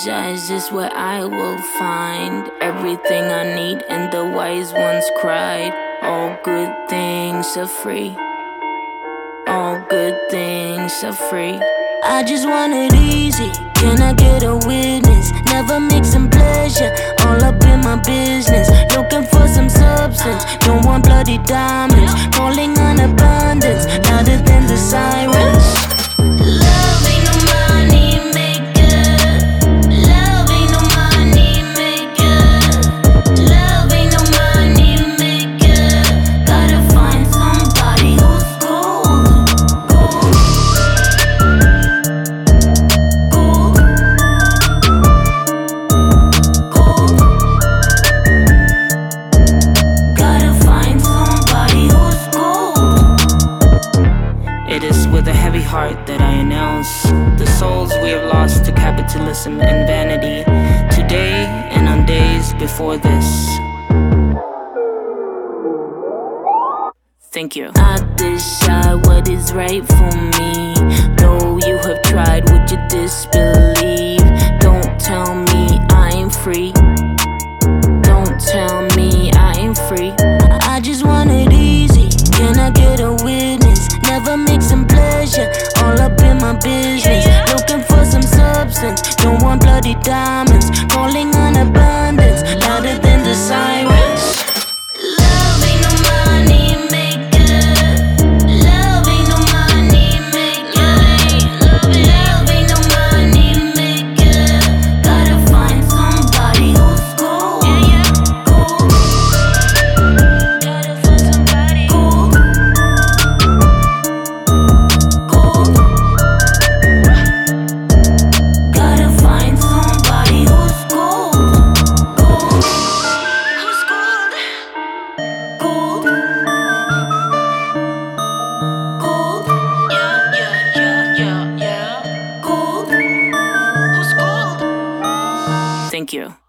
apologize is what I will find. Everything I need and the wise ones cried. All good things are free. All good things are free. I just want it easy. Can I get a witness? Never mixing pleasure, all up in my business. Looking for some substance, don't want bloody diamonds. Calling on abundance, louder than the sirens. Love ain't no money maker. Love ain't no money maker. Love ain't no money maker. Gotta find somebody who's gold. Gotta find somebody who's gold. It is with a heavy heart that I announce the souls we have lost to capitalism and vanity, today and on days before this. Thank you. I decide what is right for me. Though you have tried, would you disbelieve? Don't tell me I ain't free. Don't tell me I ain't free. I just want it easy. Can I get a witness? Never mixing pleasure, all up in my business. Looking for some substance, don't want bloody diamonds. Calling on abundance, louder than the sirens. Love ain't no money maker. Love ain't no money maker. Love ain't no money maker. Gotta find somebody who's gold. Gold. Gotta find somebody gold. Gold. Gotta find somebody who's gold. Gold. Who's gold? Gold. Gold. Yeah. Gold. Who's gold? Thank you.